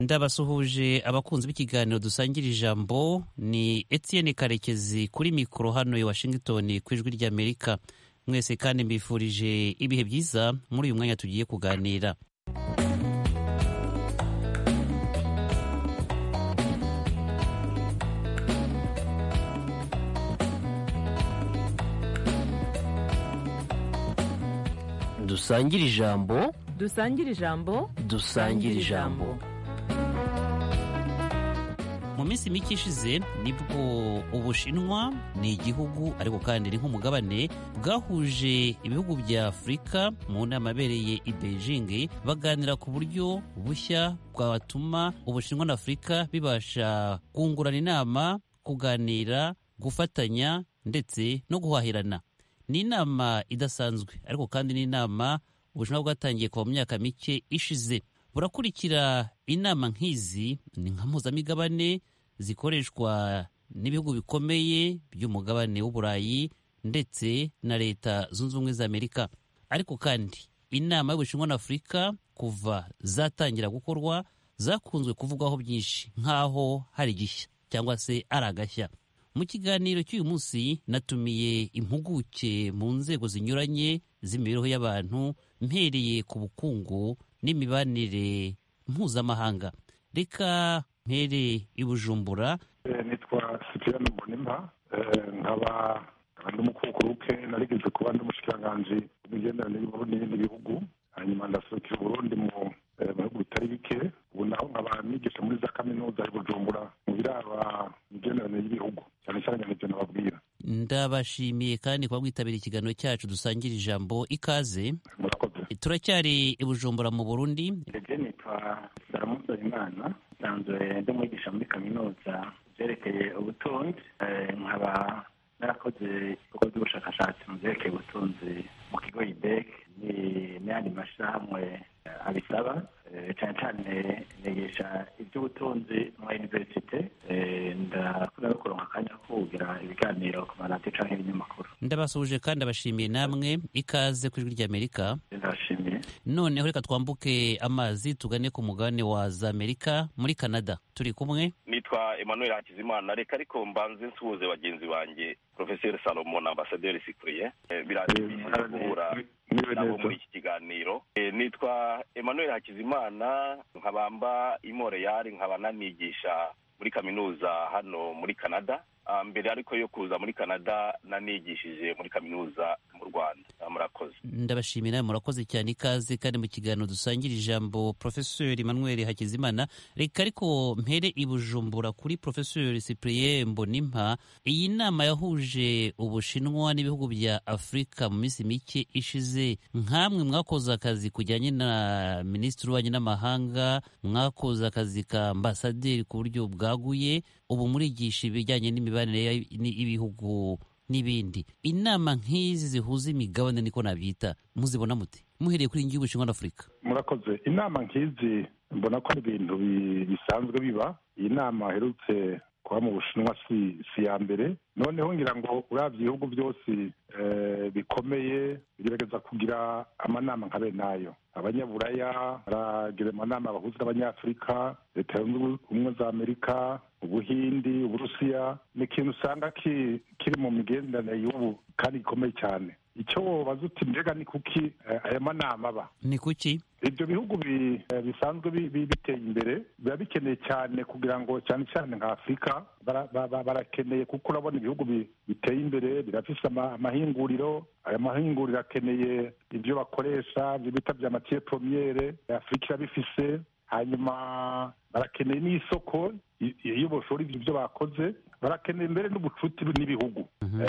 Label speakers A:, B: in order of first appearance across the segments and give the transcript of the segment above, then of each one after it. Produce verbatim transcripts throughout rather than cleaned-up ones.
A: ndabasuhuje abakunzi b'ikiganiro dusangira ijambo. Ni Etienne Karekezi kuri mikoro hano i Washington ku ijwi ry'Amerika. Mwese kandi mbifurije ibihe byiza muri uyu mwanya tugiye kuganira.
B: Dusangira ijambo,
C: dusangira ijambo,
B: dusangira ijambo.
A: Mu minsi mike ishize nibwo Ubushinwa ni igihugu ariko kandi ni nk'umugabane bwahuje ibihugu bya Afurika mu nama yabereye i Beijing baganira ku buryo bushya bwatuma Ubushinwa na Afurika bibasha kungurana inama, kuganira, gufatanya ndetse no guhahirana. Ni inama idasanzwe ariko kandi ni inama Ubushinwa bwatangiye kuva mu myaka mike ishize. Burakurikira inama nk'izi ni nka mpuzamigabane zikoreshwa n'ibihugu bikomeye by'umugabane w'Uburayi ndetse na Leta Zunze Ubumwe za Amerika. Ariko kandi inama y'Ubushinwa na Afurika kuva zatangira gukorwa zakunzwe kuvugwaho byinshi nk'aho hari igishya cyangwa se ari agashya. Mu kiganiro cy'uyu munsi natumiye impuguke mu nzego zinyuranye z'imibereho y'abantu mpereye ku bukungu n'imibanire mpuzamahanga. Reka mpere i Bujumbura.
D: Nitwa Cyprien Mbonimpa, nkaba ndi umukukuruke narigeze kuba ndi umushikiranganji w'imigenderanire n'ibindi bihugu, hanyuma ndaserukira Uburundi mu bihugu bitari bike. Ubu naho nkaba nigisha muri za kaminuza i Bujumbura mu biraba imigenderanire y'ibihugu, cyane cyane n'ibyo nababwira.
A: Ndabashimiye kandi kuba mwitabira ikiganiro cyacu dusangira ijambo. Ikaze.
D: Murakoze.
A: Turacyari i Bujumbura mu Burundi.
E: Ege nitwa Salomon Imana, nsanzwe ndi mwigisha muri kaminuza byerekeye ubutunzi, nkaba narakoze ibikorwa by'ubushakashatsi mu byerekeye ubutunzi mu kigo I B E C n'ayandi mashyirahamwe abisaba, cyane cyane nigisha iby'ubutunzi mu universite. Ndakunda no kuronka akanya ko kugira ibiganiro ku maradiyo cyangwa ibinyamakuru.
A: Ndabasuhuje kandi abashimiye namwe. Ikaze ku ijwi ry'Amerika.
E: Ndabashimiye.
A: Noneho reka twambuke amazi tugane ku mugabane wa za Amerika muri Canada. Turi kumwe.
F: Nitwa Emmanuel Hakizimana. Reka ariko mbanze nsuhuze bagenzi banjye Professeur Salomon, Ambassadeur Cyprien. Birashimishije guhura nabo muri iki kiganiro. Nitwa Emmanuel Hakizimana, nkabamba i Montreal, nkaba nanigisha muri kaminuza hano muri Canada. Mbere ariko yo kuza muri Canada nanigishije muri kaminuza mu Rwanda. Murakoze.
A: Ndabashimira, murakoze cyane. Ikaze kandi mu kiganiro dusangira ijambo Professeur Emmanuel Hakizimana. Reka ariko mpere i Bujumbura kuri Professeur Cyprien Mbonimpa. Iyi nama yahuje Ubushinwa n'ibihugu bya Afurika mu minsi mike ishize. Nkamwe mwakoze akazi kujyanye na Minisitiri w'Ububanyi n'Amahanga, mwakoze akazi ka Ambassadeur ku buryo bwaguye, ubu murigisha ibijyanye n'imibanire y'ibihugu n'ibindi. Inama nk'izi zihuza imigabane niko nabyita, muzibona mute muhereye kuri ngiye Ubushinwa na Afurika?
D: Murakoze. Inama nk'izi mbona ko ari ibintu bisanzwe biba. Iyi nama aherutse kuba mu Bushinwa si si ya mbere. Noneho ngira ngo uravye ibihugu byose bikomeye bigerageza kugira amanama nka bene nayo. Abanyaburaya baragira amanama bahuza n'Abanyafurika, Leta Zunze Ubumwe za Amerika, Ubuhindi, Uburusiya. Ni ikintu usanga kiri mu migenderanire y'ubu kandi gikomeye cyane. Icyo wobaza uti mbega ni kuki aya manama aba?
A: Ni kuki
D: ibyo bihugu bisanzwe biteye imbere biba bikeneye cyane kugira ngo cyane cyane nka Afurika barakeneye, kuko urabona ibihugu biteye imbere birafise amahinguriro. Aya mahinguriro akeneye ibyo bakoresha ibyo bita bya matière première, Afurika irabifise. Hanyuma barakeneye n'isoko iyo boshora ibyo bakoze, barakeneye mbere n'ubucuti n'ibihugu.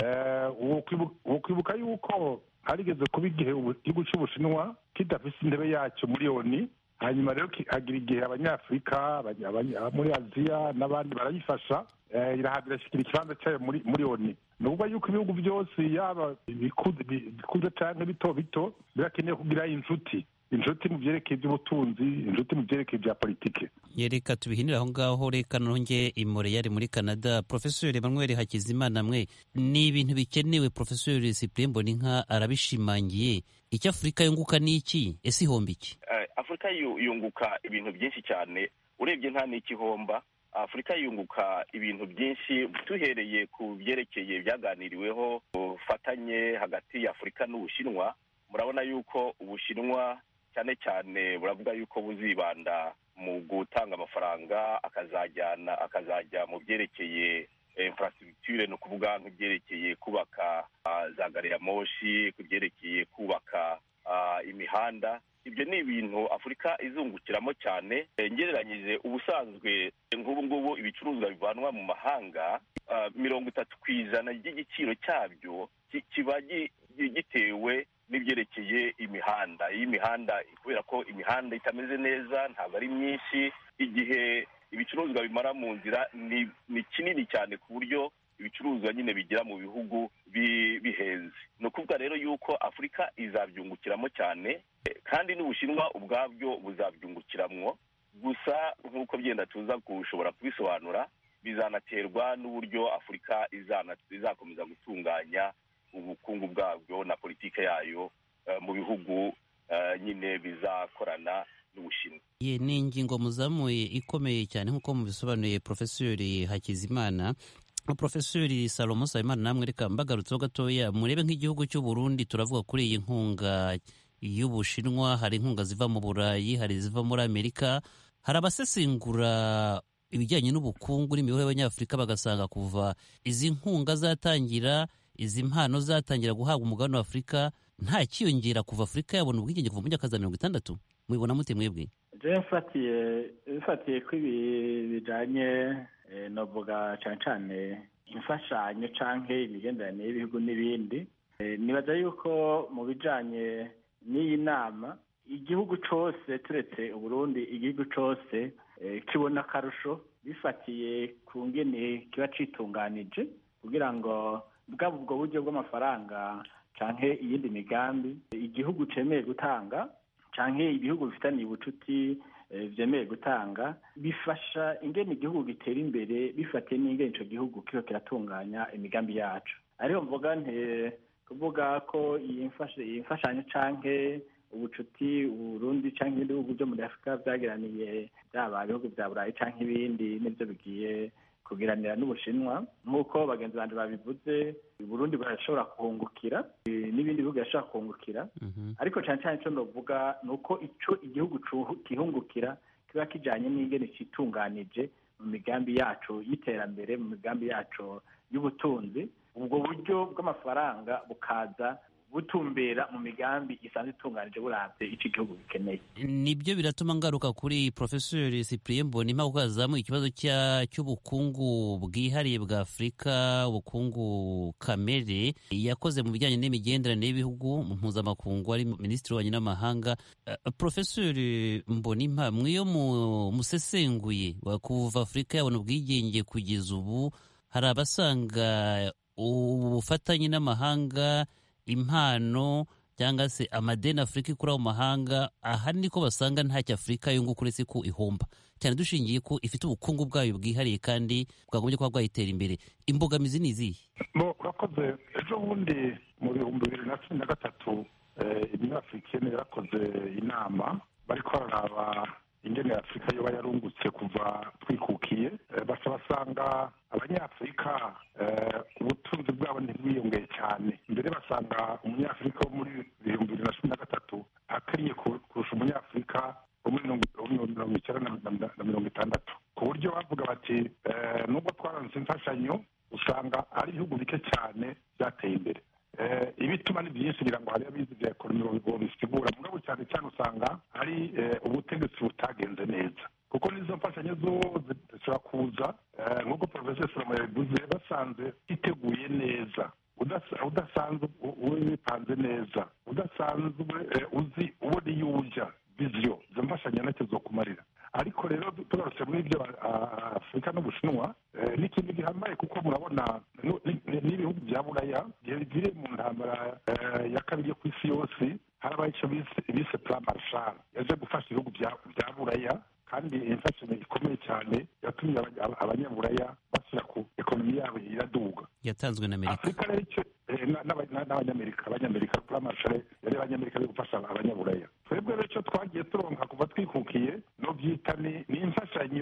D: Uwo kwibuka yuko harigeze kuba igihe igihugu cy'Ubushinwa kidafise intebe yacyo muri ONU, hanyuma rero hagira igihe Abanyafurika, muri Aziya n'abandi barayifasha, irahagirashikira ikibanza cyayo muri ONU. Ni ukuvuga yuko ibihugu byose yaba bikuze cyangwa bito bito birakeneye kugira inshuti inshuti mu byerekeye by'ubutunzi, inshuti mu byerekeye bya politike.
A: Yereka tubihinira aho ngaho. Reka nonge i Montreal muri Canada. Professeur Emmanuel Hakizimana, mwe ni ibintu bikenewe. Professeur Cyprien Mbonimpa arabishimangiye. Icyo Afurika yunguka ni iki? Ese ihomba iki?
F: Afurika yunguka ibintu byinshi cyane urebye nta n'ikihomba. Afurika yunguka ibintu byinshi tuhereye ku byerekeye byaganiriweho ubufatanye hagati ya Afurika n'Ubushinwa. Murabona yuko Ubushinwa cyane cyane buravuga yuko buzibanda mu gutanga amafaranga akazajyana akazajya mu byerekeye infrastructure, no kuvuga nk'ibyerekeye kubaka za gari ya moshi, kubyerekeye kubaka imihanda. Ibyo ni ibintu Afurika izungukiramo cyane. Ngereranyije ubusanzwe nk'ubu ngubu ibicuruzwa bivanwa mu mahanga mirongo itatu ku ijana ry'igiciro cyabyo kiba gitewe n'ibyerekeye imihanda. Iyi mihanda kubera ko imihanda itameze neza, ntabwo ari myinshi, igihe ibicuruzwa bimara mu nzira ni, ni kinini cyane ku buryo ibicuruzwa nyine bigira mu bihugu bihenze. Ni ukuvuga rero yuko Afurika izabyungukiramo cyane, kandi n'Ubushinwa ubwabyo buzabyungukiramwo. Gusa nk'uko byenda tuza gushobora kubisobanura, bizanaterwa n'uburyo Afurika izakomeza gutunganya ubukungu bwabyo na politike yayo uh, mu bihugu uh, nyine bizakorana n'Ubushinwa.
A: Ye ni ingingo muzamuye ikomeye cyane nk'uko mubisobanuye Profesori Hakizimana. Profesori Salomo Nsabimana, namwe reka mbagarutseho gatoya murebe nk'igihugu cy'u Burundi. Turavuga kuri iyi nkunga y'Ubushinwa, hari inkunga ziva mu Burayi, hari ziva muri Amerika. Hari abasesengura ibijyanye n'ubukungu n'imibereho y'Abanyafurika bagasanga kuva izi nkunga zatangira, izi mpano zatangira guhabwa umugabane wa Afurika, nta kiyongera kuva Afurika yabona ubwigenge kuva mu myaka za mirongo itandatu. Mubibona mute mwebwe?
E: Je mfatiye mfatiye ko ibi bijanye novuga cyane cyane imfashanyo canke imigenderanire y'ibihugu n'ibindi, nibaza yuko mu bijanye n'iyi nama igihugu cose turetse Uburundi, igihugu cose kibona akarusho bifatiye ku ngene kiba citunganije kugira ngo bwaba ubwo buryo bw'amafaranga canke iyindi migambi igihugu cemeye gutanga canke ibihugu bifitaniye ubucuti vyemeye gutanga, bifasha ingene igihugu gitera imbere bifatiye n'ingene ico gihugu kiba kiratunganya imigambi yacu. Ariho mvuga nte kuvuga ko iyi mfashanyo canke ubucuti Uburundi canke ibindi bihugu byo muri Afurika byageraniye, byaba ibihugu bya Burayi canke ibindi, nibyo bigiye kugiranira n'Ubushinwa. Nk'uko bagenzi banje babivuze, Burundi barashobora kuhungukira n'ibindi bihugu birashobora kuhungukira, ariko cyane cyane icyo novuga ni uko ico igihugu kihungukira kiba kijanye n'ingene citunganije mu migambi yacu y'iterambere, mu migambi yacu y'ubutunzi. Ubwo buryo bw'amafaranga bukaza butumbera mu migambi isanzwe itunganije buravye ico igihugu gikeneye.
A: Nibyo biratuma ngaruka kuri Profesori Cyprien Mbonimpa kuko azamuye ikibazo cy'ubukungu bwihariye bwa Afurika, ubukungu kamere yakoze mu bijyanye n'imigenderanire y'ibihugu mu mpuzamakungu, ari Minisitiri w'Ububanyi n'Amahanga. Uh, Profesori Mbonimpa, mwiyo musesenguye kuva Afurika yabona ubwigenge kugeza ubu, hari abasanga ubufatanye n'amahanga, impano cyangwa se amadeni Afurika ikura mu mahanga, aha niko basanga ntacyo Afurika yunguka uretse ko ihomba, cyane dushingiye ko ifite ubukungu bwayo bwihariye kandi bwagombye kuba bwayitera imbere. Imbogamizi ni izihe?
D: Bo urakoze. Ejo bundi mu bihumbi bibiri na cumi na gatatu Union Africaine yarakoze inama bariko bararaba ingene Afurika yoba yarungutse kuva twikukiye. Baca basanga abanyafurika ubutunzi bwabo ntibwiyongeye cyane. Mbere basanga umunyafurika wo muri ibihumbi bibiri na cumi na gatatu akennye kurusha umunyafurika wo muri mirongo icyenda na mirongo itandatu, ku buryo bavuga bati nubwo twaronse imfashanyo usanga ari ibihugu bike cyane byateye imbere. Ibituma ni byinshi kugira ngo hari abizi bya ekonomi bisigura, mugabo cyane cyane usanga ari ubutegetsi butagenze neza, kuko nizo mfashanyo zose zishobora kuza nk'uko Professor Salomo yabivuze, basanze iteguye neza, udasanzwe wipanze neza, udasanzwe uzi ubona iyo uja viziyo, izo mfashanyo ntacyo zokumarira. Ariko rero tugarutse muri ibyo Afurika n'Ubushinwa n'ikindi gihambaye, kuko murabona n'ibihugu bya Buraya biri mu ntambara ya kabiri yo ku isi yose, harabaye icyo bise Plan Marshall yaje gufasha ibihugu bya Buraya, kandi imfashanyo ikomeye cyane yatumye abanyaburaya bashyira ku ekonomi yabo iraduga,
A: yatanzwe na Amerika.
D: Afurika rero icyo n'abanyamerika abanyamerika Plan Marshall yari abanyamerika bari gufasha abanyaburaya. Twebwe rero icyo twagiye turonka kuva twikukiye no byita ni imfashanyo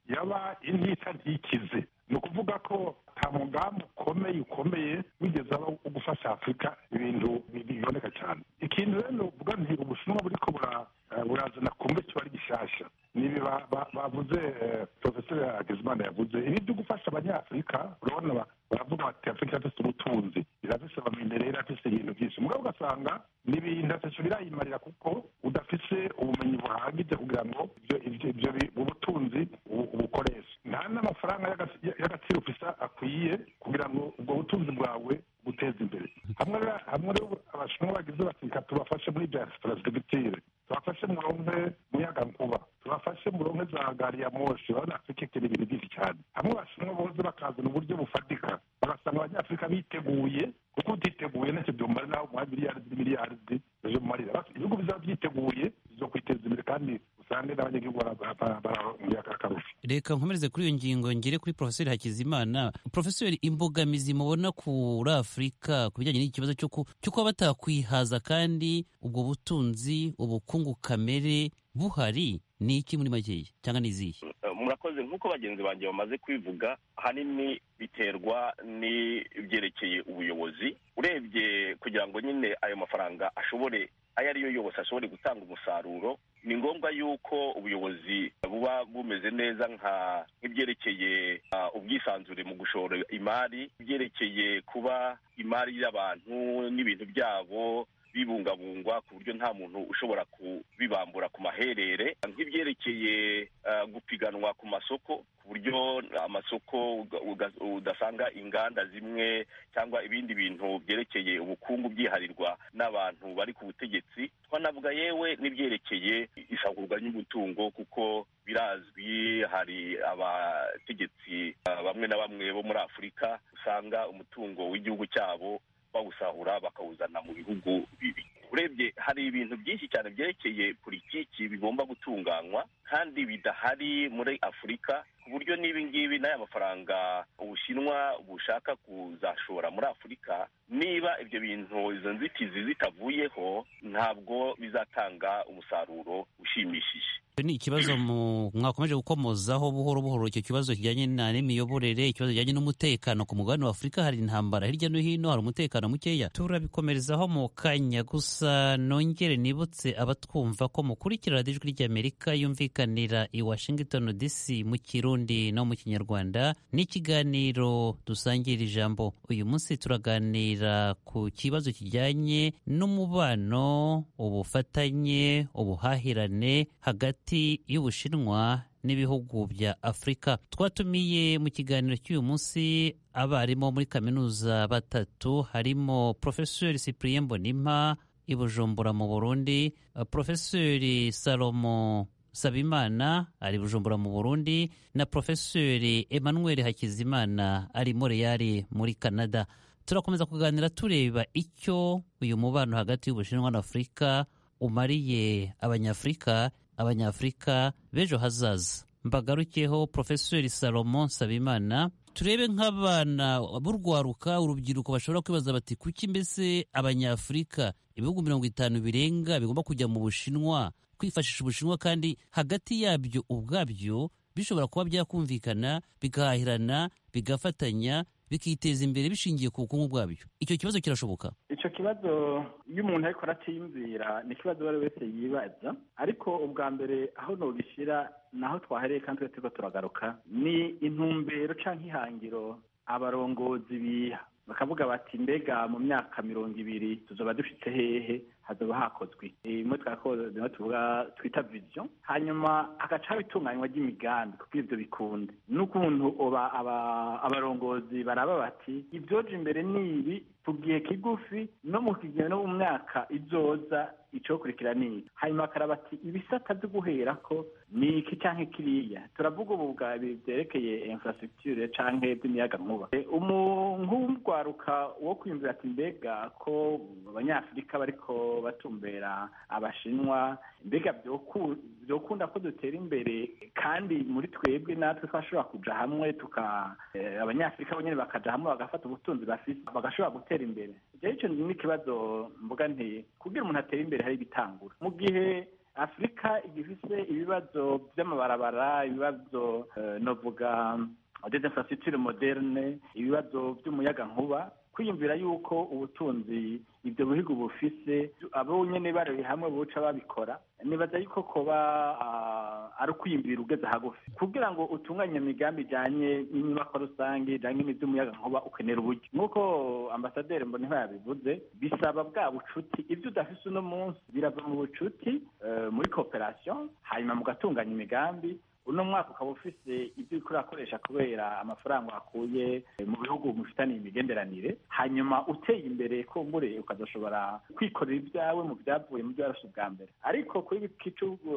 D: yaba intica ntikize. ni ukuvuga ko nta mugambi ukomeye ukomeye wigeze aba wo gufasha afurika ibintu biboneka cyane. ikintu rero uvuga nti ubushinwa buriko burazana kumbe kiba ari gishasha nibi bavuze profeseri Hakizimana yavuze ibi byo gufasha abanyafurika. urabona baravuga bati afurika ifite ubutunzi, irafise abaminerere, irafise ibintu byinshi, mugabo ugasanga ni ibintu atacyo birayimarira kuko udafise ubumenyi buhagije kugira ngo ibyo ubutunzi ubukoreshe. nta n'amafaranga y'agaciro ufise akwiye kugira ngo ubwo butunzi bwawe buteze imbere. hamwe rero abashinwa bagize bati reka tubafashe muri bya infrastructure, tubafashe mu ronke muyagankuba, tubafashe mu ronke za gari ya moshi. urabona afurika ikeneye ibintu byinshi cyane. hamwe abashinwa bose bakazana uburyo bufatika bagasanga abanyafurika biteguye, kuko utiteguye ntacyo byumara naho umuha miliyaridi n'imiliyaridi ejo mumarira. ibihugu bizaba byiteguye bizo kwiteza imbere kandi usange n'abanyagihugu baramuye akarusho.
A: reka nkomereze kuri iyo ngingo ngere kuri profeseri Hakizimana. Profeseri, imbogamizi mubona kuri Afurika ku bijyanye n'ikibazo cyo kuba batakwihaza kandi ubwo butunzi ubukungu kamere buhari ni iki muri makeya cyangwa n'izihe?
F: murakoze. nk'uko bagenzi banjye bamaze kwivuga, ahanini biterwa n'ibyerekeye ubuyobozi. urebye kugira ngo nyine ayo mafaranga ashobore ayo ariyo yose ashobore gutanga umusaruro, ni ngombwa yuko ubuyobozi buba bumeze neza nk'ibyerekeye ubwisanzure mu gushora imari, ibyerekeye kuba imari y'abantu n'ibintu byabo bibungabungwa ku buryo nta muntu ushobora kubibambura ku maherere, nk'ibyerekeye gupiganwa ku masoko ku buryo amasoko udasanga inganda zimwe cyangwa ibindi bintu byerekeye ubukungu byiharirwa n'abantu bari ku butegetsi. twanavuga yewe n'ibyerekeye isahurwa ry'umutungo, kuko birazwi hari abategetsi bamwe na bamwe bo muri Afurika usanga umutungo w'igihugu cyabo bawusahura bakawuzana mu bihugu bibi. urebye hari ibintu byinshi cyane byerekeye politiki bigomba gutunganywa kandi bidahari muri Afurika, ku buryo n'ibi ngibi n'aya mafaranga Ubushinwa bushaka kuzashora muri Afurika, niba ibyo bintu izo nzitizi zitavuyeho ntabwo bizatanga umusaruro ushimishije.
A: ni ikibazo mwakomeje gukomozaho buhoro buhoro, icyo kibazo kijyanye n'imiyoborere, ikibazo kijyanye n'umutekano ku mugabane wa Afurika. hari intambara hirya no hino, hari umutekano mukeya. turabikomerezaho mu kanya, gusa nongere nibutse abatwumva ko mukurikira radiyo ijwi ry'Amerika yumvikanira i Washington D C mu Kirundi no mu Kinyarwanda. n'ikiganiro dusangira ijambo. uyu munsi turaganira ku kibazo kijyanye n'umubano, ubufatanye, ubuhahirane hagati y'Ubushinwa n'ibihugu bya Afurika. twatumiye mu kiganiro cy'uyu munsi abarimu muri kaminuza batatu, harimo Profeseri Cyprien Mbonimpa i Bujumbura mu Burundi, Profeseri Salomo Sabimana ari Bujumbura mu Burundi, na Profeseri Emmanuel Hakizimana ari Montreal muri Canada. turakomeza kuganira tureba icyo uyu mubano hagati y'Ubushinwa na Afurika umariye abanyafurika abanyafurika b'ejo hazaza. mbagarukeho Profeseri Salomo Sabimana, turebe nk'abana b'urwaruka, urubyiruko bashobora kwibaza bati kuki mbese abanyafurika ibihugu mirongo itanu birenga bigomba kujya mu Bushinwa kwifashisha Ubushinwa, kandi hagati yabyo ubwabyo bishobora kuba byakumvikana bigahahirana bigafatanya bikiteza imbere bishingiye ku bukungu bwabyo. icyo kibazo kirashoboka?
E: icyo kibazo iyo umuntu ariko aracyiyumvira ni ikibazo uwo ari wese yibaza, ariko ubwa mbere aho nobishyira naho twahereye kandi twe turiko turagaruka ni intumbero canke ihangiro abarongozi biha, bakavuga bati mbega mu myaka mirongo ibiri tuzoba dushitse hehe, hazoba hakozwe imwe twakoze tuvuga twita vision, hanyuma hagaca bitunganywa ry'imigambi kuko ivyo bikunde n'ukuntu oba abarongozi baraba bati ibyoje imbere nibi tugiye kigufi no mu kigero no mu myaka izoza icokurikira ni hanyuma akaraba ati ibisata byo guherako ni iki canke kiriya. turavuga ubu bwa byerekeye infrastructure canke by'imiyaga nkuba. nk'urwaruka wo kwiyumvira ati mbega ko abanyafurika bariko batumbera Abashinwa, mbega byokunda ko dutera imbere kandi muri twebwe natwe twashobora kuja hamwe tuka abanyafurika bonyene bakaja hamwe bagafata ubutunzi bafise bagashobora gutera imbere. icyo ni ikibazo mvuga nti kugira umuntu atera imbere hari bitangura. mu gihe afurika igifise ibibazo by'amabarabara, ibibazo novuga des infrastructures moderne, ibibazo by'umuyagankuba, kwiyumvira yuko ubutunzi ibyo bihugu bufise abo nyene bari hamwe buca babikora, nibaza yuko koba ari ukwiyumvira ugeze hagufi kugira ngo utunganye imigambi ijanye n'inyubako rusange ijanye n'ivy'umuyagankuba ukenera uburyo. nk'uko ambasaderi Mbonimpa yabivuze, bisaba bwa bucuti, ivyo udafise uno munsi birava mu bucuti muri cooperation, hanyuma mugatunganya imigambi. uno mwaka ukaba ufise ibyo uriko urakoresha kubera amafaranga wakuye mu bihugu mufitaniye imigenderanire, hanyuma uteye imbere kumbure ukazoshobora kwikorera ibyawe mu byavuye mu byo warashe ubwa mbere. ariko kuri iki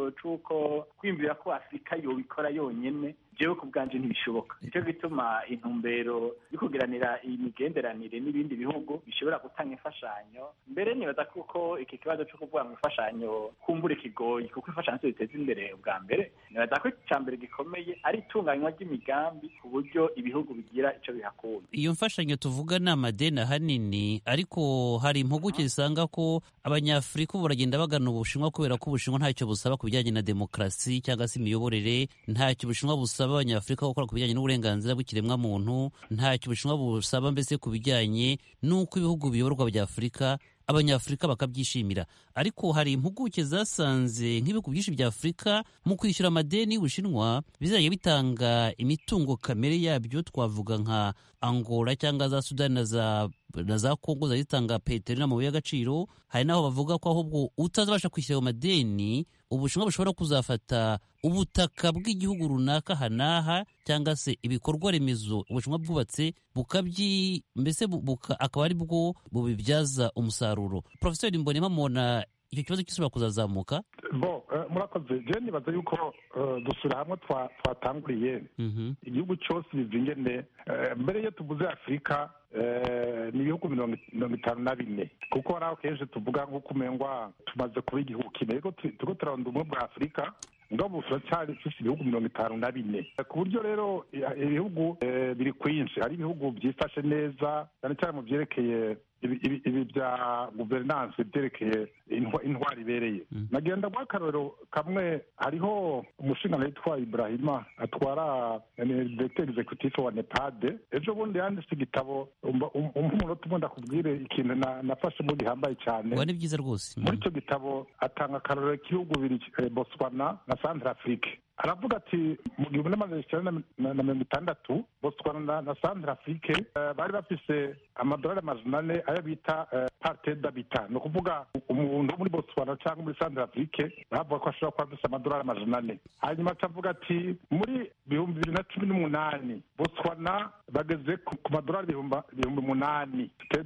E: c'uko kwiyumvira ko Afurika yobikora yonyene, jewe ku bwanje ntibishoboka. nicyo gituma intumbero yo kugiranira imigenderanire n'ibindi bihugu bishobora gutanga imfashanyo. mbere nibaza kuko iki kibazo cyo kuvuga mu imfashanyo kumbure kigoye, kuko imfashanyo ziteza imbere ubwa mbere. nibaza ko icambere gikomeye ari itunganywa ry'imigambi ku buryo ibihugu bigira ico bihakunda.
A: iyo mfashanyo tuvuga ni amadeni ahanini, ariko hari impuguke zisanga ko abanyafurika ubu baragenda bagana Ubushinwa kubera ko Ubushinwa ntacyo busaba ku bijyanye na demokarasi cyangwa se imiyoborere, ntacyo Ubushinwa busaba abanyafurika gukora ku bijyanye n'uburenganzira bw'ikiremwa muntu, ntacyo Ubushinwa busaba mbese ku bijyanye n'uko ibihugu biyoborwa bya Afurika abanyafurika bakabyishimira. ariko hari impuguke zasanze nk'ibihugu byinshi bya Afurika mu kwishyura amadeni y'Ubushinwa bizajya bitanga imitungo kamere yabyo, twavuga nka Angola cyangwa za Sudani na za na za Kongo zitanga peteroli n'amabuye y'agaciro. hari naho bavuga ko ahubwo utazabasha kwishyura ayo madeni Ubushinwa bushobora kuzafata ubutaka bw'igihugu runaka hanaha cyangwa se ibikorwa remezo Ubushinwa bwubatse bukabyi mbese buka, akaba ari bwo bubibyaza umusaruro. Professor Mbonimpa, mubona icyo kibazo gishobora kuzazamuka?
D: bo uh, murakoze. je nibaza yuko uh, dusura hamwe twatanguriye mm-hmm. igihugu cyose bizingene uh, mbere iyo tuvuze Afurika uh, ni ibihugu mirongo itanu na bine, kuko hari aho kenshi tuvuga nk'uko umengwa tumaze kuba igihugu kimwe, ariko turiko turarondera ubumwe bwa Afurika ngabo turacyari dufite ibihugu mirongo itanu na bine, ku buryo rero ibihugu uh, biri kwinshi. hari ibihugu byifashe neza cyane cyane mu byerekeye ibi bya guverinanse byerekeye intwari ibereye. nagenda guha akarorero kamwe. hariho umushinga witwa Ibrahima atwara directeur executif wa NEPAD, ejo bundi yanditse igitabo. umunota umwe ndakubwire ikintu nafashe mu gihambaye cyane.
A: Wa ni byiza rwose.
D: muri icyo gitabo atanga akarorero k'ibihugu bibiri, Botswana na Centrafrique. aravuga ati mu gihumbi n'amajana icyenda na mirongo itandatu Botswana na Centrafrique bari bafise amadolari amajana ane ayo bita parte d'habitat. ni ukuvuga umuntu muri Botswana cyangwa muri Centrafrique bavuga ko ashobora kuba afise amadolari amajana ane. hanyuma akavuga ati muri bihumbi bibiri na cumi n'umunani Botswana bageze ku madolari ibihumbi umunani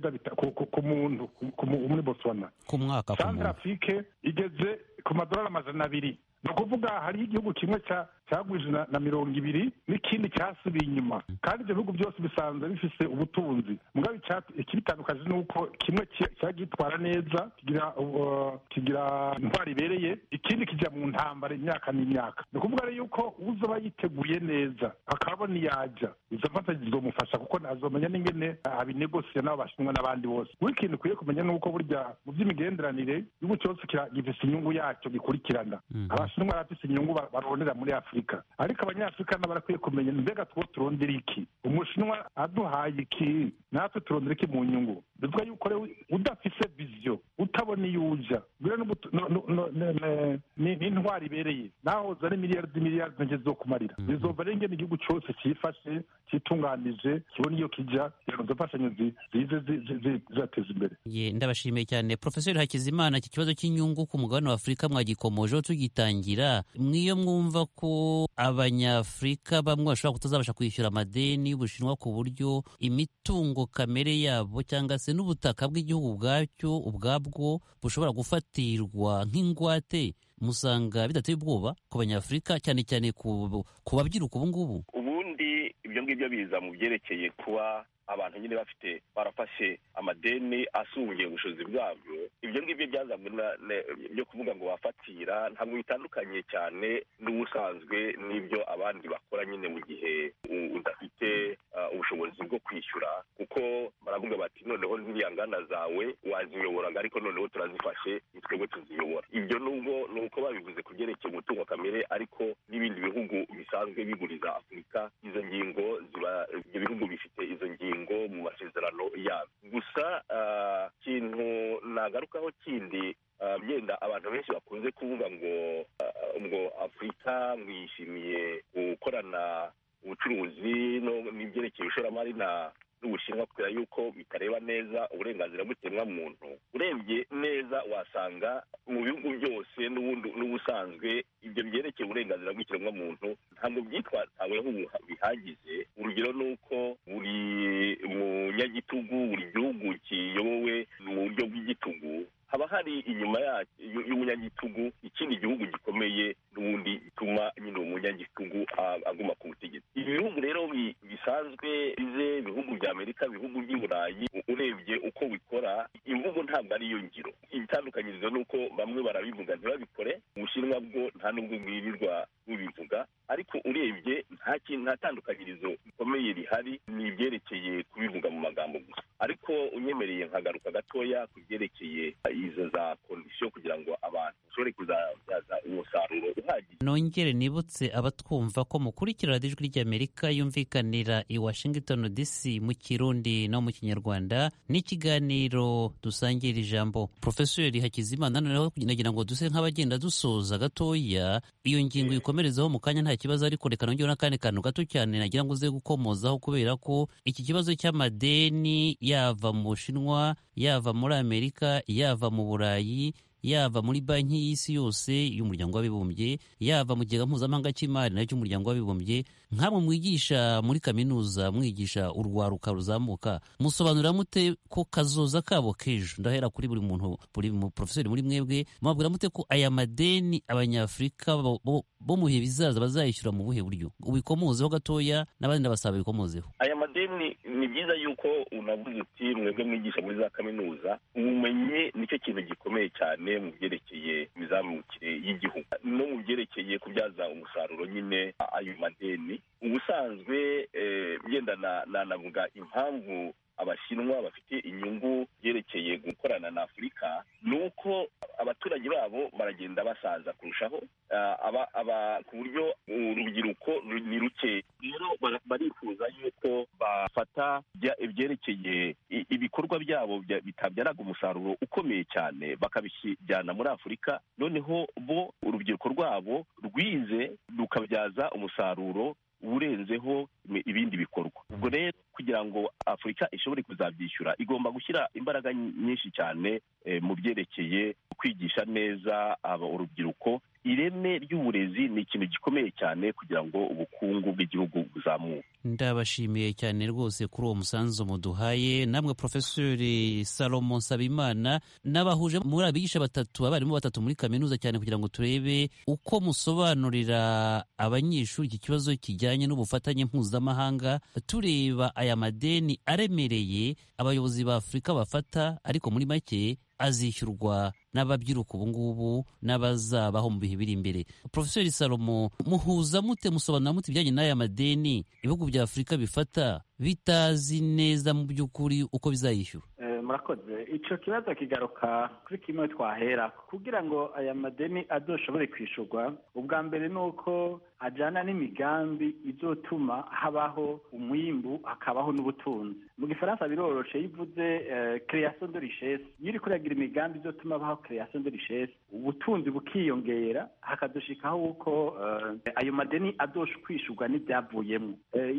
D: ku muntu muri Botswana.
A: ku mwaka.
D: Centrafrique igeze ku madolari amajana abiri. ni ukuvuga hariho igihugu kimwe cyagwije na mirongo ibiri n'ikindi cyasubiye inyuma, kandi ibyo bihugu byose bisanzwe bifise ubutunzi. mugabo ikibitandukanye ni uko kimwe cyagitwara neza kigira intwari ibereye, ikindi kijya mu ntambara imyaka n'imyaka. ni ukuvuga rero yuko uzoba yiteguye neza akabona iyajya, izo mfashanyo zizomufasha kuko azomenya n'ingene abinegosiye n'abo Bashinwa n'abandi bose. buri kintu ukwiye kumenya ni uko burya mu by'imigenderanire igihugu cyose gifise inyungu yacyo gikurikirana. Abashinwa barafise inyungu barondera muri Afurika, ariko abanyafurika nabo barakwiye kumenya mbega two turondera iki, Umushinwa aduhaye iki, natwe turondera iki mu nyungu. bivuga yuko rero udafise vision, utabona iyo uja n'intwari ibereye, naho uzane miliyari miliyari ntege zo kumarira. bizova rero ingene igihugu cyose cyifashe cyitunganije kibona iyo kijya, kugira ngo izo mfashanyo zize zizateza imbere.
A: ndabashimiye cyane Professor Hakizimana. iki kibazo cy'inyungu ku mugabane wa Afurika mwagikomojeho tugitangira. mwiyo mwumva ko abanyafurika bamwe bashobora kutazabasha kwishyura amadeni y'Ubushinwa ku buryo imitungo kamere yabo cyangwa se n'ubutaka bw'igihugu ubwacyo ubwabwo bushobora gufatirwa nk'ingwate, musanga bidateye ubwoba ku banyafurika, cyane cyane ku babyiruka ubu ngubu?
F: ubundi ibyo ngibyo biza mu byerekeye kuba abantu nyine bafite barafashe amadeni asungiye ubushobozi bwabyo. ibyo ngibyo byazanywe byo kuvuga ngo wafatira ntabwo bitandukanye cyane n'ubusanzwe n'ibyo abandi bakora nyine mu gihe udafite ubushobozi bwo kwishyura, kuko baravuga bati noneho ziriya nganda zawe waziyoboraga ariko noneho turazifashe twebwe tuziyobora. ibyo nubwo ni uko babivuga afurika izo ngingo ziba ibyo bihugu bifite izo ngingo mu masezerano yabo. Gusa ikintu nagarukaho kindi byenda abantu benshi bakunze kuvuga ngo ngo afurika mwishimiye gukorana ubucuruzi n'ibyerekeye ishoramari na n'ubushinwa kubera yuko bitareba neza uburenganzira bw'ikiremwa muntu. Urebye neza wasanga mu bihugu byose n'ubundi n'ubusanzwe ibyo byerekeye uburenganzira bw'ikiremwa muntu ntabwo byitwataweho bihagije. Urugero ni uko buri munyagitugu, buri gihugu kiyobowe mu buryo bw'igitugu, haba hari inyuma y'umunyagitugu ikindi gihugu gikomeye n'ubundi gituma nyine uwo munyagitugu aguma ku butegetsi. Ibihugu rero bisanzwe bize ibihugu bya Amerika, ibihugu by'i Burayi, urebye uko bikora imvugo ntabwo ari yo ngiro. Itandukanyirizo ni uko bamwe barabivuga ntibabikore, Ubushinwa bwo nta nubwo bwirirwa bubivuga, ariko urebye nta kintu nta tandukanyirizo rikomeye rihari, ni ibyerekeye kubivuga mu magambo gusa. Ariko unyemereye nkagaruka gatoya ku byerekeye izo za kondisiyo kugira ngo abantu bashobore kuzabyaza umusaruro uhagije.
A: Nongere nibutse abatwumva ko mukurikira ijwi ry'Amerika yumvikanira i Washington D C mu Kirundi no mu Kinyarwanda, n'ikiganiro dusangira ijambo. Profeseri Hakizimana, noneho nagira ngo duse nk'abagenda dusoza gatoya iyo ngingo ikomerezaho mu kanya nta kibazo, ariko reka nongere n'akandi kantu gato cyane nagira ngo uze gukomozaho, kubera ko iki kibazo cy'amadeni yava mu Bushinwa, yava muri Amerika, yava mu Burayi, yava muri banki y'isi yose y'umuryango w'abibumbye, yava mu kigega mpuzamahanga cy'imari nacyo cy'umuryango w'abibumbye, nkamwe mwigisha muri kaminuza, mwigisha urwaruka ruzamuka, musobanurira mute ko kazoza kabo kejo? Ndahera kuri buri muntu, buri mu profesori muri mwebwe, mubabwira mute ko aya madeni abanyafurika bo, bo, bo mu bihe bizaza bazayishyura mu buhe buryo? Ubikomozeho gatoya n'abandi ndabasaba bikomozeho.
F: Aya madeni ni byiza yuko unavuze uti mwebwe mwigisha muri za kaminuza, ubumenyi nicyo kintu gikomeye cyane mu byerekeye imizamukire y'igihugu no mu byerekeye kubyaza umusaruro nyine ayo madeni. Ubusanzwe byenda nanavuga impamvu Abashinwa bafite inyungu byerekeye gukorana na Afurika nuko abaturage babo baragenda basaza kurushaho, aba aba ku buryo urubyiruko ni ruke. Rero barifuza yuko bafata ibyerekeye ibikorwa byabo bitabyaraga umusaruro ukomeye cyane bakabishyijyana muri Afurika, noneho bo urubyiruko rwabo rwize rukabyaza umusaruro urenzeho ibindi bikorwa. Ubwo rero kugira ngo Afurika ishobore kuzabyishyura igomba gushyira imbaraga nyinshi cyane e, mu byerekeye kwigisha neza aba urubyiruko. Ireme ry'uburezi ni ikintu gikomeye cyane kugira ngo ubukungu bw'igihugu buzamuke.
A: Ndabashimiye cyane rwose kuri uwo musanzu muduhaye. Namwe Profeseri Salomon Nsabimana, n'abahuje muri abigisha batatu, abarimu batatu muri kaminuza, cyane kugira ngo turebe uko musobanurira abanyeshuri iki kibazo kijyanye n'ubufatanye mpuzamahanga, tureba aya madeni aremereye abayobozi ba Afurika bafata, ariko muri make azishyurwa n'ababyiruka ubu ngubu n'abazabaho mu bihe biri imbere. Profeseri Salomo, muhuza mute, musobanura mute ibijyanye n'aya madeni ibihugu bya Afurika bifata bitazi neza mu by'ukuri uko bizayishyura?
E: Murakoze. Icyo kibazo kigaruka kuri kimwe twahera kugira ngo aya madeni adoshobore kwishurwa. Ubwa mbere ni uko ajyana n'imigambi izotuma habaho umwimbu, hakabaho n'ubutunzi. Mu Gifaransa biroroshe, yivuze création de richesse. Iyo uri kuragira imigambi izotuma habaho création de richesse, ubutunzi bukiyongera, hakadushikaho uko ayo madeni adosha kwishurwa n'ibyavuyemo.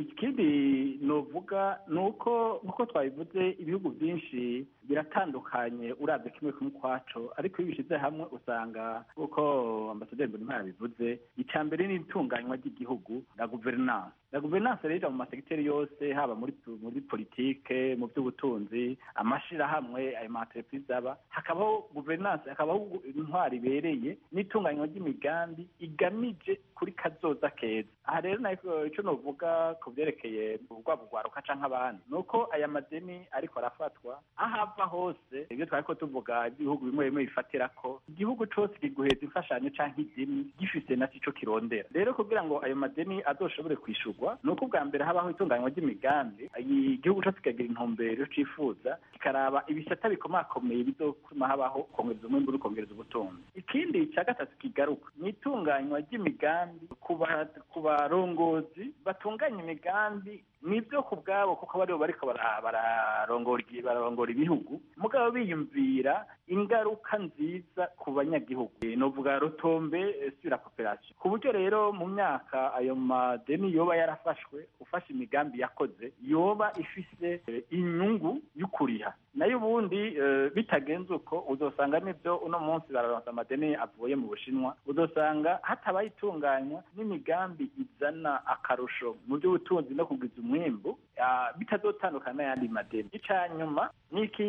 E: Ikindi novuga ni uko uko twabivuze, ibihugu byinshi biratandukanye urabye kimwe kumwe kwaco, ariko iyo bishyize hamwe usanga uko ambasaderi Mbonimpa bivuze, icya mbere ni itunganywa ry'igihugu na guverinance. Na guverinance rero mu masegiteri yose, haba muri muri politike, mu by'ubutunzi, amashirahamwe, ayo ma-entreprise aba, hakabaho guverinance, hakabaho intwari ibereye n'itunganywa ry'imigambi igamije kuri kazoza keza. Aha rero icyo novuga ku byerekeye ubwabo rwaruka canke abandi, nuko aya madeni ariko arafatwa ahava hose. Ibyo twariko tuvuga ibihugu bimwe bimwe bifatira ko igihugu cose kiguheza imfashanyo canke idini gifise na cyo kirondera. Rero kugira ngo ayo madeni azoshobore kwishurwa, nuko ubwa mbere habaho itunganywa ry'imigambi, igihugu cose kikagira intumbero cifuza, kikaraba ibisata bikomakomeye bizotuma habaho kongereza umwimbu, kongereza ubutunzi. butunzi. Ikindi cya gatatu kigaruka ni itunganywa ry'imigambi ku barongozi batunganya imigambi nibyo ku bwabo kuko baribo bariko bararongora ibihugu mugabo biyumvira ingaruka nziza ku banyagihugu, novuga rutombe sura cooperation, ku buryo rero mu myaka ayo madeni yoba yarafashwe ufashe imigambi yakoze yoba ifise inyungu y'ukuriha. Nayo ubundi uh, bitagenze uko uzosanga nibyo uno munsi bararonsa amadeni avuye mu Bushinwa, uzosanga hatabaye itunganywa n'imigambi izana akarusho mu by'ubutunzi no kugwiza umwimbu uh, bitazotandukana n'ayandi madeni. Ica nyuma niki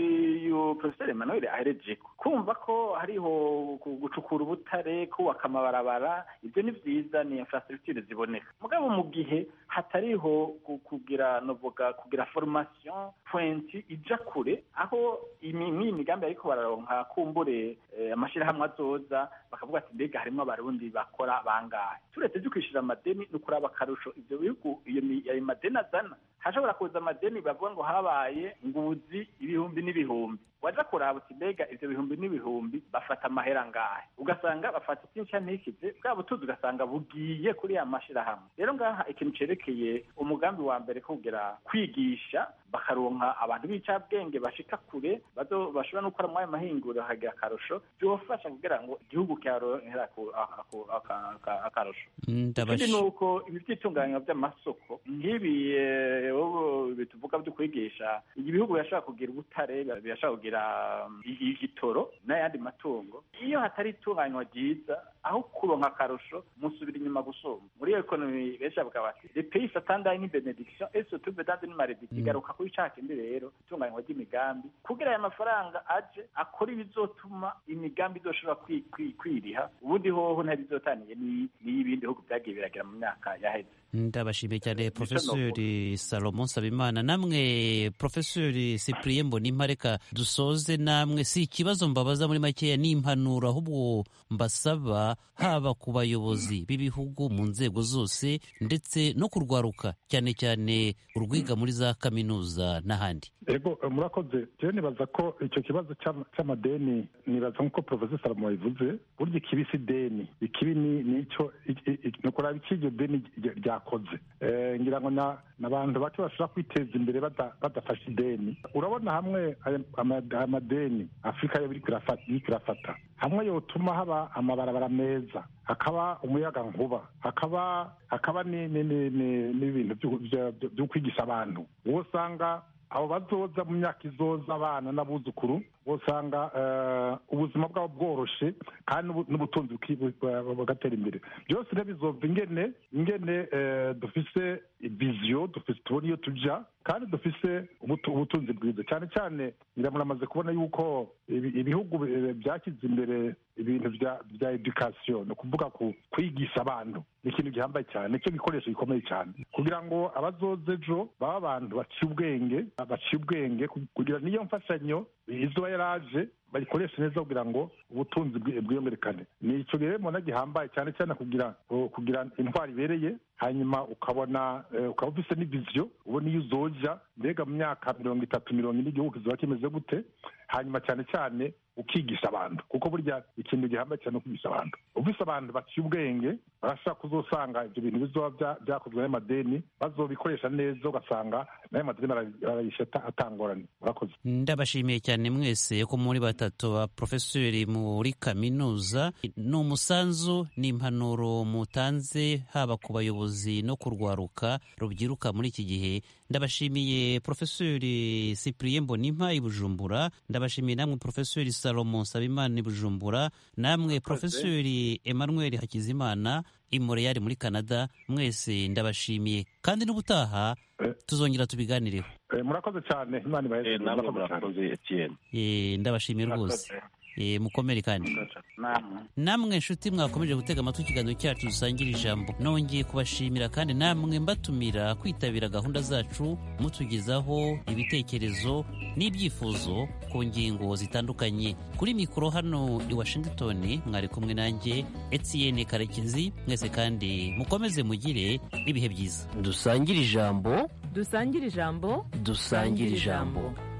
E: yo Professor Emmanuel ahereje kumva ko hariho gucukura ubutare, kubaka amabarabara, ibyo ni vyiza, ni infrastructure ziboneka, mugabo mu gihe hatariho kugira novuga kugira formation point ija kure aho imi migambi ariko bararonka kumbure amashirahamwe azoza bakavuga ati mbega harimo abarundi bakora bangahe, turetse cyo kwishira amadeni no kuraba akarusho ivyo bihugu iyo madeni azana. Hashobora kuza amadeni bavuga ngo habaye nguzi ibihumbi n'ibihumbi, waja kuraba uti mbega ivyo bihumbi n'ibihumbi bafata amahera ngahe, ugasanga bafata ikintu ntikize bwa butuzi ugasanga bugiye kuri ya mashirahamwe. Rero ngaha ikintu cerekeye umugambi wa mbere kugira kwigisha bakaronka abantu b'icabwenge bashika kure bazo bashobora no gukora mu ayo mahinguriro hagira akarusho byofasha kugira ngo igihugu cyaronkera akarusho. Ikindi nuko ibi byitunganywa by'amasoko nk'ibi bituvuga byo kwigisha ibihugu birashaka kugira ubutare, birashaka kugira igitoro n'ayandi matungo, iyo hatari itunganywa ryiza aho kuronka akarusho musubira inyuma gusoma. Muri economy benshi bavuga bati les pays s'attendent une bénédiction et se trouvent dans une malédiction. Igaruka kuri cya kindi rero itunganywa ry'imigambi kugira aya mafaranga aje akora ibizotuma imigambi izoshobora kwiriha, ubundi hoho ntabizotaniye n'ibindi bihugu byagiye biragira mu myaka yaheze.
A: Ndabashimiye cyane Professeur Salomon Nsabimana. Namwe Professeur Cyprien Mbonimpa, reka dusoze namwe, si ikibazo mbabaza muri makeya ni impanuro ahubwo mbasaba, haba ku bayobozi b'ibihugu mu nzego zose ndetse no kurwaruka cyane cyane urwiga muri za kaminuza n'ahandi.
D: Ego murakoze. Je nibaza ko icyo kibazo cy'amadeni nibaza nk'uko Professor Salomon yavuze, burya ikibisi deni ikibi ni nico no kuraba ikiryo deni ryakoze. Eh ngira ngo na nabantu bake bashobora kwiteza imbere badafashe ideni. Urabona hamwe amadeni Afrika yo biri kurafata hamwe yotuma haba amabarabara meza, hakaba umuyaga nkuba, hakaba hakaba n'ibintu byo kwigisha abantu, wosanga abo bazoza mu myaka izoza abana n'abuzukuru usanga ubuzima bwabo bworoshe kandi n'ubutunzi bugatera imbere. Byose rero bizova ingene ingene dufise viziyo, dufise tubona iyo tuja kandi dufise ubutunzi bwiza. Cyane cyane muramaze kubona yuko ibihugu byashyize imbere ibintu bya education, no kuvuga ku kwigisha abantu ni ikintu gihambaye cyane, nicyo gikoresho gikomeye cyane kugira ngo abazoze ejo baba abantu baciye ubwenge baciye ubwenge kugira niyo mfashanyo izuba yaraje bayikoresha neza kugira ngo ubutunzi bwiyongerekane. Ni icyo rero mbona gihambaye cyane cyane kugira kugira intwari ibereye, hanyuma ukabona ukaba ufise n'iviziyo, ubona iyo uzoja mbega mu myaka mirongo itatu mirongo ine igihugu kizoba kimeze gute, hanyuma cyane cyane ukigisha abantu, kuko burya ikintu gihambaye cyane kwigisha abantu. Ufise abantu baciye ubwenge barashaka kuzosanga ibyo bintu bizoba byakozwe n'amadeni bazobikoresha neza, ugasanga n'ayo madeni barayisha atangorane. Murakoze.
A: Ndabashimiye cyane mwese ko muri batatu ba profesori muri kaminuza. Ni umusanzu n'impanuro mutanze haba ku bayobozi no kurwaruka rubyiruka muri iki gihe. Ndabashimiye Profesori Cyprien Mbonimpa i Bujumbura, ndabashimiye namwe Profesori Salomon Nsabimana i Bujumbura, namwe Profesori Emmanuel Hakizimana i Montreal muri Canada. Mwese ndabashimiye kandi n'ubutaha tuzongera tubiganireho.
D: Murakoze cyane. Imana ibahe.
F: Namwe murakoze Etienne.
A: Eh ndabashimiye rwose. E, mukomere kandi namwe nshuti mwakomeje gutega amatwi ikiganiro cyacu dusangira ijambo. Nongeye kubashimira kandi namwe mbatumira kwitabira gahunda zacu mutugezaho ibitekerezo n'ibyifuzo ku ngingo zitandukanye. Kuri mikoro hano i Washington mwari kumwe nanjye Etienne Karekezi. Mwese kandi mukomeze mugire ibihe byiza.
B: Dusangira ijambo,
C: dusangira ijambo,
B: dusangira ijambo.